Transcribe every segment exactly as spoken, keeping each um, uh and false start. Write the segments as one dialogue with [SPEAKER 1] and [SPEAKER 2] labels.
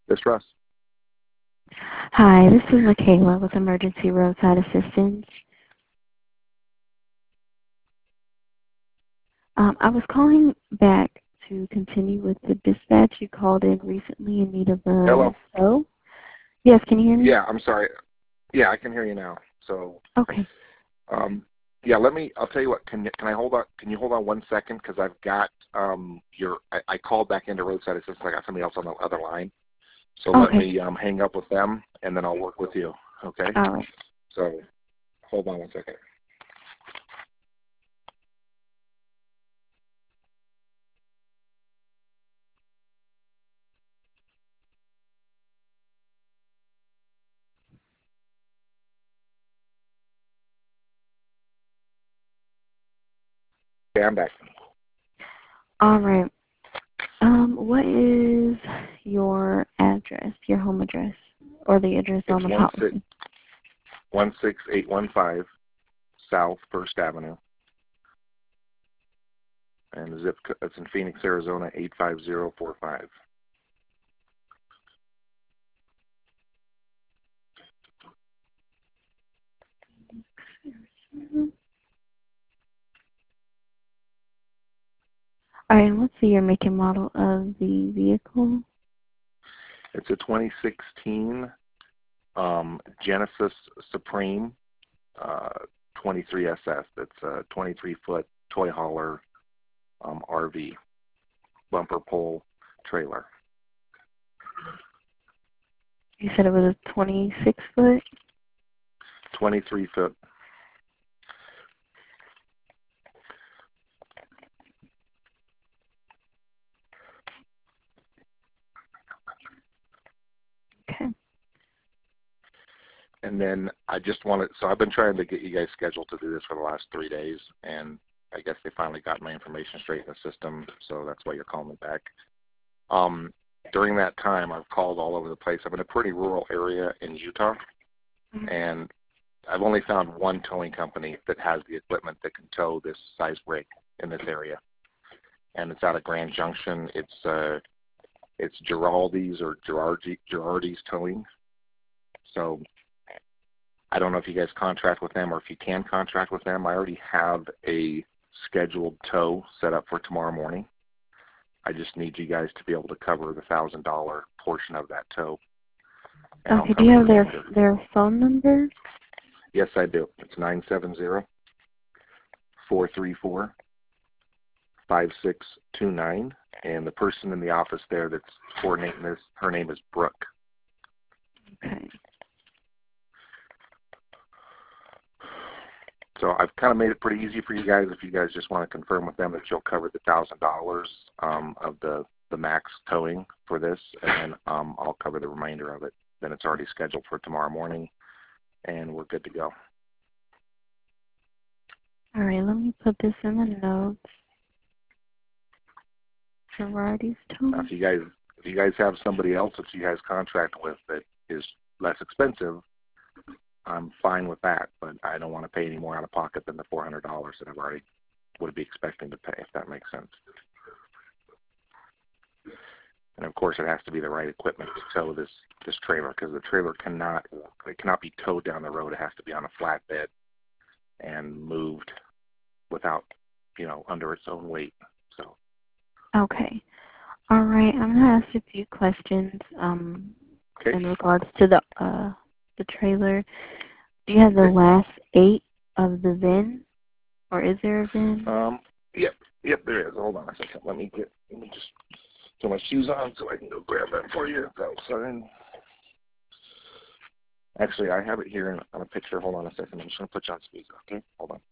[SPEAKER 1] This Russ.
[SPEAKER 2] Hi, this is Michaela with Emergency Roadside Assistance. Um, I was calling back to continue with the dispatch. You called in recently in need of a
[SPEAKER 1] Hello.
[SPEAKER 2] tow. Yes, can you hear me?
[SPEAKER 1] Yeah, I'm sorry. Yeah, I can hear you now. So,
[SPEAKER 2] okay.
[SPEAKER 1] Um, yeah, let me. I'll tell you what. Can can I hold on? Can you hold on one second? Because I've got um your. I, I called back into Roadside Assistance. I got somebody else on the other line. So let
[SPEAKER 2] Okay.
[SPEAKER 1] me um hang up with them, and then I'll work with you. Okay.
[SPEAKER 2] All right.
[SPEAKER 1] So, hold on one second. Okay, I'm back.
[SPEAKER 2] All right. Um, what is your address, your home address, or the address
[SPEAKER 1] It's
[SPEAKER 2] on the
[SPEAKER 1] one six
[SPEAKER 2] policy?
[SPEAKER 1] one six eight one five South First Avenue, and the zip co- it's in Phoenix, Arizona eight five zero four five.
[SPEAKER 2] All right, and what's the year, make, and model of the vehicle?
[SPEAKER 1] It's a twenty sixteen um, Genesis Supreme uh, twenty-three S S. It's a twenty-three foot toy hauler um, R V, bumper pole trailer.
[SPEAKER 2] You said it was a twenty-six foot?
[SPEAKER 1] twenty-three foot.
[SPEAKER 2] Okay.
[SPEAKER 1] And then I just wanted, so I've been trying to get you guys scheduled to do this for the last three days, and I guess they finally got my information straight in the system, so that's why you're calling me back. Um, during that time, I've called all over the place. I'm in a pretty rural area in Utah,
[SPEAKER 2] Mm-hmm.
[SPEAKER 1] and I've only found one towing company that has the equipment that can tow this size rig in this area, and it's out of Grand Junction. It's uh, it's Giraldi's or Girardi, Girardi's Towing. So I don't know if you guys contract with them or if you can contract with them. I already have a scheduled tow set up for tomorrow morning. I just need you guys to be able to cover the thousand dollar portion of that tow. And
[SPEAKER 2] Okay, do you have their their phone number?
[SPEAKER 1] Yes, I do. It's nine seven zero, four three four, five six two nine, and the person in the office there that's coordinating this, her name is Brooke.
[SPEAKER 2] Okay.
[SPEAKER 1] So I've kind of made it pretty easy for you guys if you guys just want to confirm with them that you'll cover the thousand dollars um, of the, the max towing for this, and then um, I'll cover the remainder of it. Then it's already scheduled for tomorrow morning, and we're good to go.
[SPEAKER 2] All right, let me put this in the notes. Girardi's towing.
[SPEAKER 1] Now, if you guys if you guys have somebody else that you guys contract with that is less expensive, I'm fine with that, but I don't want to pay any more out of pocket than the four hundred dollars that I've already would be expecting to pay, if that makes sense. And of course, it has to be the right equipment to tow this this trailer, because the trailer cannot it cannot be towed down the road. It has to be on a flatbed and moved without, you know, under its own weight. So.
[SPEAKER 2] Okay. All right. I'm gonna ask a few questions um,
[SPEAKER 1] Okay.
[SPEAKER 2] in regards to the uh, the trailer. Do you have the
[SPEAKER 1] Okay.
[SPEAKER 2] last eight of the V I N, or is there a V I N?
[SPEAKER 1] Um. Yep. Yep. There is. Hold on a second. Let me get. Let me just put my shoes on so I can go grab that for you outside. Actually, I have it here in, on a picture. Hold on a second. I'm just gonna put you on speaker. Okay. Hold on.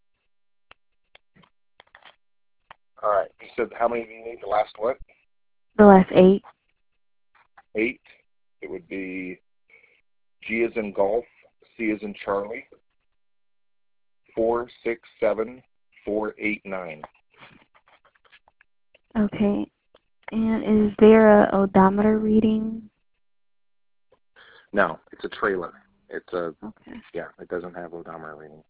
[SPEAKER 1] All right. You said how many do you need? The last what?
[SPEAKER 2] The last eight.
[SPEAKER 1] Eight. It would be G as in golf, C as in Charlie, four six seven four eight nine.
[SPEAKER 2] Okay. And is there a odometer reading?
[SPEAKER 1] No, it's a trailer. It's a,
[SPEAKER 2] Okay.
[SPEAKER 1] yeah, it doesn't have odometer reading.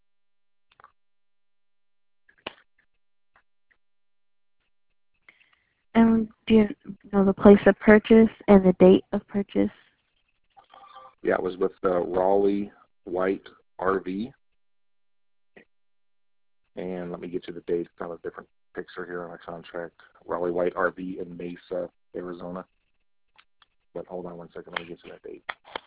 [SPEAKER 2] And do you know the place of purchase and the date of purchase?
[SPEAKER 1] Yeah, it was with the Raleigh White R V. And let me get you the date. It's on a different picture here on a contract. Raleigh White R V in Mesa, Arizona. But hold on one second. Let me get you that date.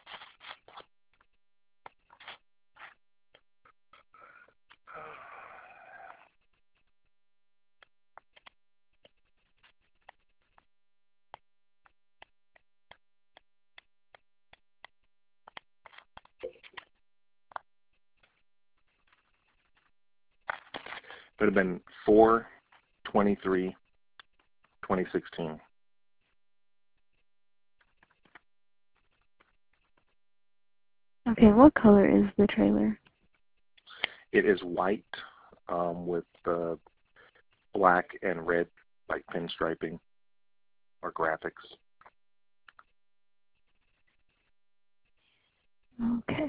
[SPEAKER 1] It would have been four twenty-three twenty sixteen.
[SPEAKER 2] Okay, what color is the trailer?
[SPEAKER 1] It is white um, with uh, black and red, like pinstriping or graphics.
[SPEAKER 2] Okay.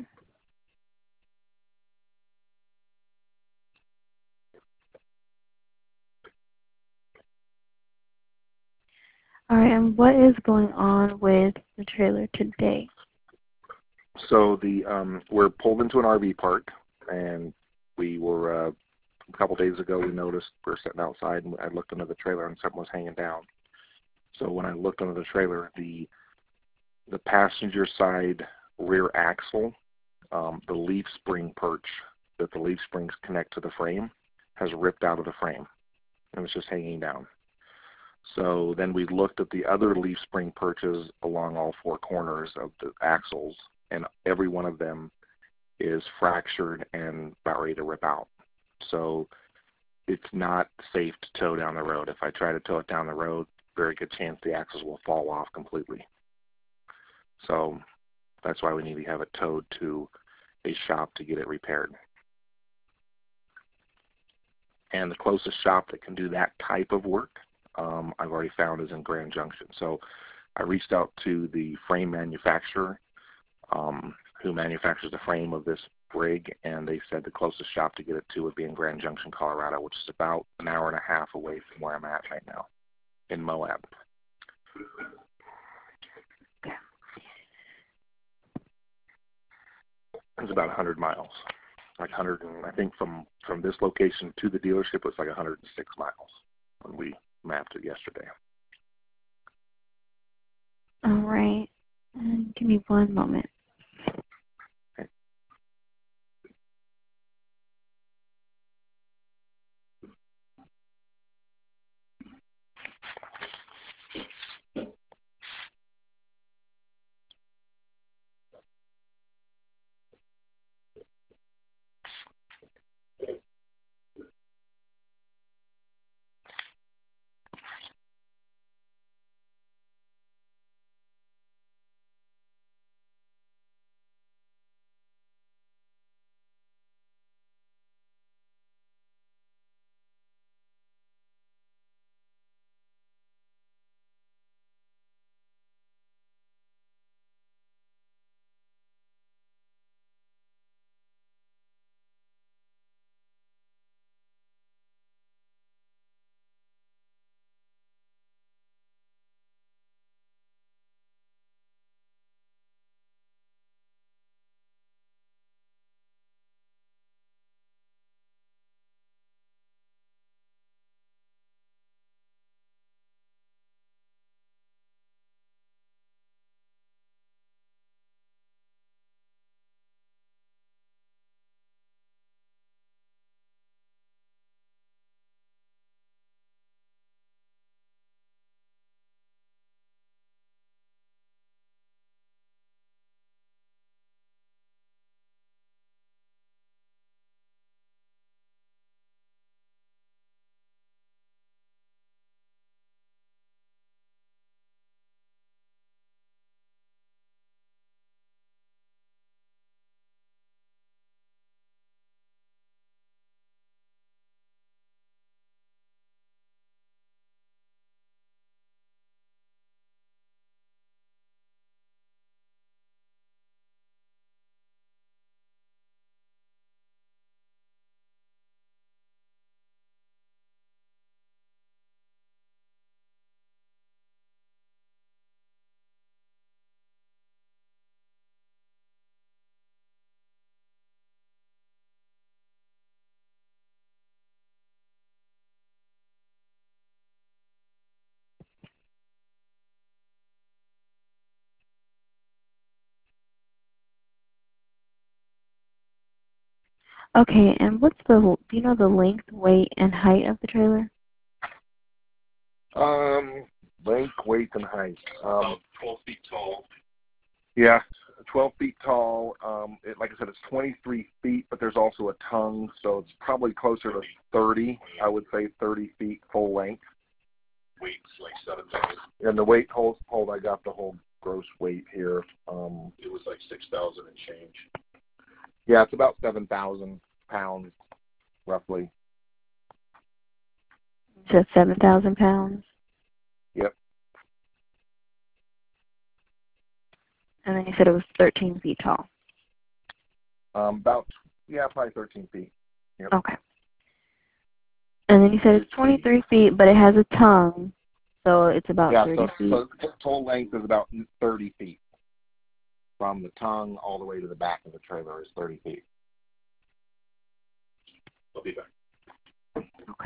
[SPEAKER 2] All right, and what is going on with the trailer today?
[SPEAKER 1] So the um, we're pulled into an R V park, and we were uh, a couple days ago. We noticed we were sitting outside, and I looked under the trailer, and something was hanging down. So when I looked under the trailer, the the passenger side rear axle, um, the leaf spring perch that the leaf springs connect to the frame, has ripped out of the frame, and it's just hanging down. So then we looked at the other leaf spring perches along all four corners of the axles, and every one of them is fractured and about ready to rip out. So it's not safe to tow down the road. If I try to tow it down the road, very good chance the axles will fall off completely. So that's why we need to have it towed to a shop to get it repaired. And the closest shop that can do that type of work, um, I've already found, is in Grand Junction. So I reached out to the frame manufacturer um, who manufactures the frame of this rig, and they said the closest shop to get it to would be in Grand Junction, Colorado, which is about an hour and a half away from where I'm at right now in Moab. It's about one hundred miles. Like one hundred, and I think from, from this location to the dealership, it's like one hundred six miles when we mapped it yesterday.
[SPEAKER 2] All right. Uh, give me one moment.
[SPEAKER 1] Okay.
[SPEAKER 2] Okay, and what's the, do you know the length, weight, and height of the trailer?
[SPEAKER 1] Um, length, weight, and height. Um,
[SPEAKER 3] About twelve feet tall.
[SPEAKER 1] Yeah, twelve feet tall. Um, it, like I said, it's twenty-three feet, but there's also a tongue, so it's probably closer to thirty. I would say thirty feet full length.
[SPEAKER 3] Weight's like seven thousand.
[SPEAKER 1] And the weight, hold, hold, I got the whole gross weight here. Um,
[SPEAKER 3] It was like six thousand and change.
[SPEAKER 1] yeah, it's about seven thousand pounds, roughly.
[SPEAKER 2] Just seven thousand pounds.
[SPEAKER 1] Yep.
[SPEAKER 2] And then you said it was thirteen feet tall.
[SPEAKER 1] Um, about, yeah, probably thirteen feet. Yep.
[SPEAKER 2] Okay. And then you said it's twenty-three feet, but it has a tongue, so it's about
[SPEAKER 1] yeah,
[SPEAKER 2] thirty
[SPEAKER 1] so,
[SPEAKER 2] feet.
[SPEAKER 1] so the total length is about thirty feet. From the tongue all the way to the back of the trailer is thirty feet.
[SPEAKER 3] I'll be back.
[SPEAKER 2] Okay.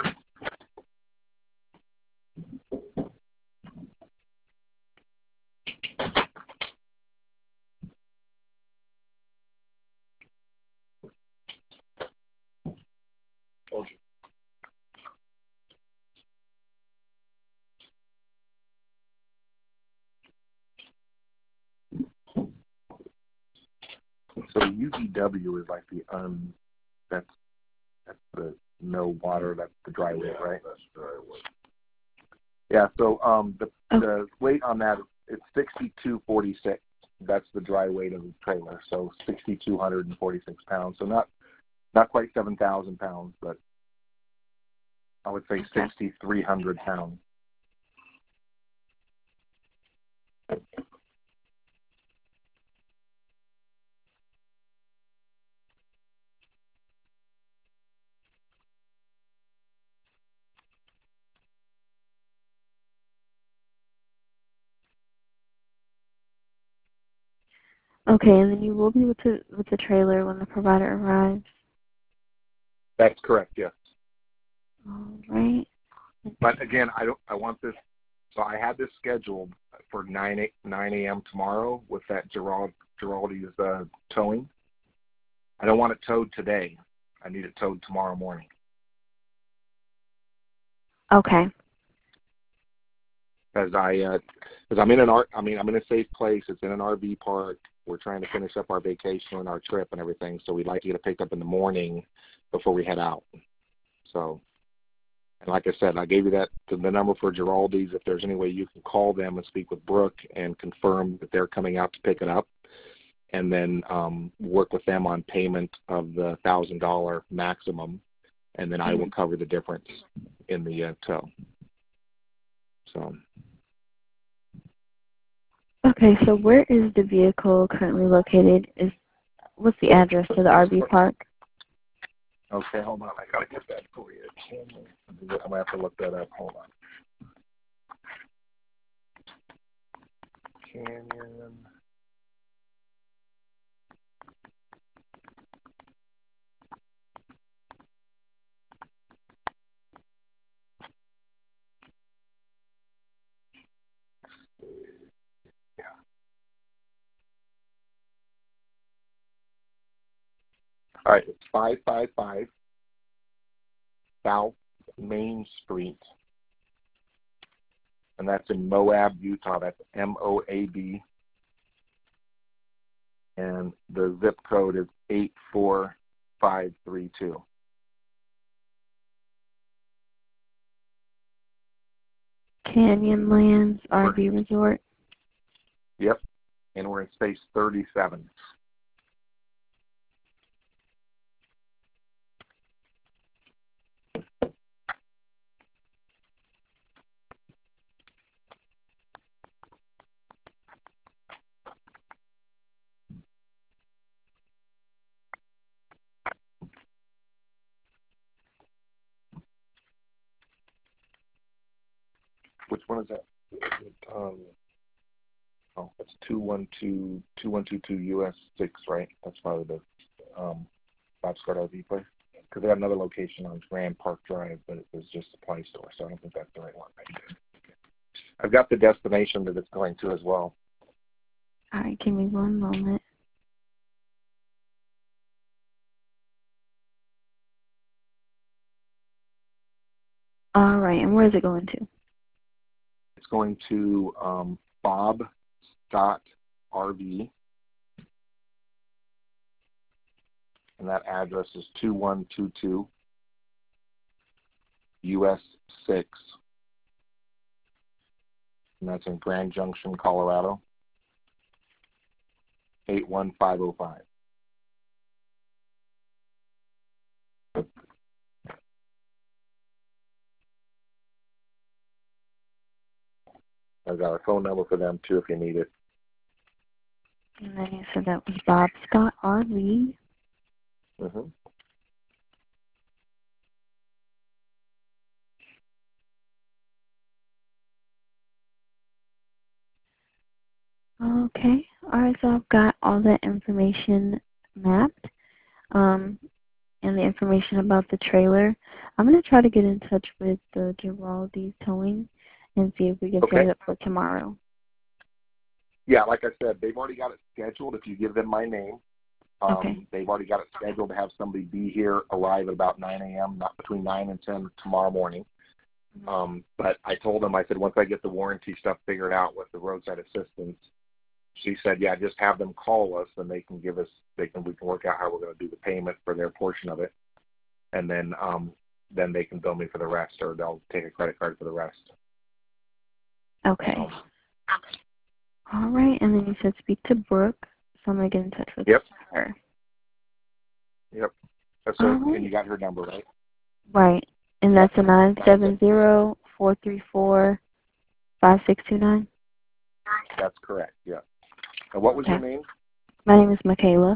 [SPEAKER 3] Told you.
[SPEAKER 1] So U V W is like the um, that's that's the no water, that's the dry weight,
[SPEAKER 3] Yeah,
[SPEAKER 1] right?
[SPEAKER 3] that's dry weight.
[SPEAKER 1] Yeah. So um, the
[SPEAKER 2] Oh.
[SPEAKER 1] the weight on that it's sixty-two forty-six. That's the dry weight of the trailer. So sixty-two forty-six pounds. So not not quite seven thousand pounds, but I would say
[SPEAKER 2] Okay.
[SPEAKER 1] sixty-three hundred pounds.
[SPEAKER 2] Okay, and then you will be with the, with the trailer when the provider arrives.
[SPEAKER 1] That's correct. Yes.
[SPEAKER 2] All right.
[SPEAKER 1] But again, I don't. I want this. So I had this scheduled for nine a.m. tomorrow with that Gerald Giraldi's uh, towing. I don't want it towed today. I need it towed tomorrow morning.
[SPEAKER 2] Okay.
[SPEAKER 1] Because I, because I'm in an art. I mean, I'm in a safe place. It's in an R V park. We're trying to finish up our vacation and our trip and everything. So we'd like to get it picked up in the morning before we head out. So. And like I said, I gave you that the number for Giraldi's. If there's any way you can call them and speak with Brooke and confirm that they're coming out to pick it up, and then um, work with them on payment of the thousand dollar maximum, and then I will cover the difference in the uh, tow. So.
[SPEAKER 2] Okay, so where is the vehicle currently located? Is what's the address to the R V park?
[SPEAKER 1] Okay, hold on. I gotta get that for you. I'm gonna have to look that up. Hold on. Canyon. Yeah. All right, it's five five five South Main Street, and that's in Moab, Utah. That's M O A B, and the zip code is eight four five three two.
[SPEAKER 2] Canyonlands R V Resort.
[SPEAKER 1] Yep, and we're in space thirty-seven. Which one is that? Um, oh, that's two one two two one two two U S six, right? That's probably the um, Bob Scott R V place. Because they have another location on Grand Park Drive, but it was just a supply store, so I don't think that's the right one. Right? I've got the destination that it's going to as well.
[SPEAKER 2] All right, give me one moment. and where is it going to?
[SPEAKER 1] It's going to um, Bob Scott R V, and that address is two one two two U S six, and that's in Grand Junction, Colorado, eight one five oh five. I've got a phone number for them too if you need it.
[SPEAKER 2] And then you said that was Bob Scott R V.
[SPEAKER 1] Mm-hmm.
[SPEAKER 2] Okay. All right, so I've got all that information mapped, um, and the information about the trailer. I'm going to try to get in touch with the Giraldi Towing and see if we can
[SPEAKER 1] Okay.
[SPEAKER 2] set it up for tomorrow.
[SPEAKER 1] Yeah, like I said, they've already got it scheduled. If you give them my name, um,
[SPEAKER 2] Okay.
[SPEAKER 1] they've already got it scheduled to have somebody be here, arrive at about nine a m, not between nine and ten tomorrow morning.
[SPEAKER 2] Mm-hmm.
[SPEAKER 1] Um, but I told them, I said, once I get the warranty stuff figured out with the roadside assistance, she said, yeah, just have them call us and they can give us, they can, we can work out how we're going to do the payment for their portion of it. And then, um, then they can bill me for the rest, or they'll take a credit card for the rest.
[SPEAKER 2] Okay.
[SPEAKER 1] So,
[SPEAKER 2] All right, and then you said speak to Brooke, so I'm going to get in touch with
[SPEAKER 1] Yep.
[SPEAKER 2] her.
[SPEAKER 1] Yep. That's her,
[SPEAKER 2] All right.
[SPEAKER 1] and you got her number, right?
[SPEAKER 2] Right, and that's a nine seven zero, four three four, five six two nine?
[SPEAKER 1] That's correct, yeah. And what was
[SPEAKER 2] Okay.
[SPEAKER 1] your name?
[SPEAKER 2] My name is Michaela.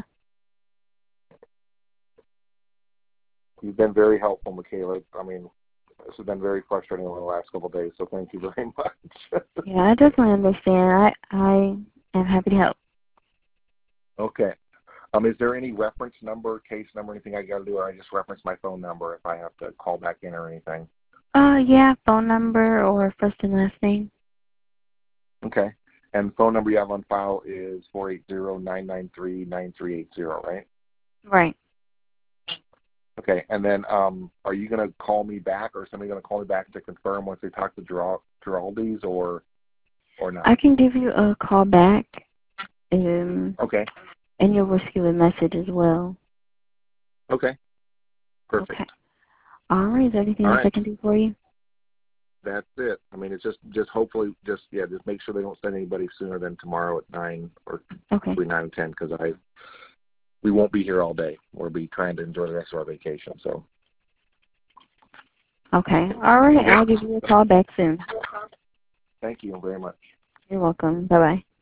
[SPEAKER 1] You've been very helpful, Michaela. I mean, this has been very frustrating over the last couple of days, so thank you very much.
[SPEAKER 2] Yeah, I definitely understand. I, I am happy to help.
[SPEAKER 1] Okay. Um, is there any reference number, case number, anything I got to do, or I just reference my phone number if I have to call back in or anything?
[SPEAKER 2] Uh, yeah, phone number or first and last name.
[SPEAKER 1] Okay. And the phone number you have on file is four eight zero, nine nine three, nine three eight zero, right?
[SPEAKER 2] Right.
[SPEAKER 1] Okay. And then um, are you going to call me back, or is somebody going to call me back to confirm once they talk to Geral- Giraldi's, or or not?
[SPEAKER 2] I can give you a call back, um,
[SPEAKER 1] Okay.
[SPEAKER 2] and you'll receive a message as well.
[SPEAKER 1] Okay. Perfect.
[SPEAKER 2] Okay. All right. Is there anything
[SPEAKER 1] All
[SPEAKER 2] else
[SPEAKER 1] right.
[SPEAKER 2] I can do for you?
[SPEAKER 1] That's it. I mean, it's just, just hopefully, just yeah, just make sure they don't send anybody sooner than tomorrow at nine or
[SPEAKER 2] Okay.
[SPEAKER 1] between nine and ten, because I, we won't be here all day. We'll be trying to enjoy the rest of our vacation. So.
[SPEAKER 2] Okay. All right. I'll give you a call back soon.
[SPEAKER 1] Thank you very much.
[SPEAKER 2] You're welcome. Bye bye.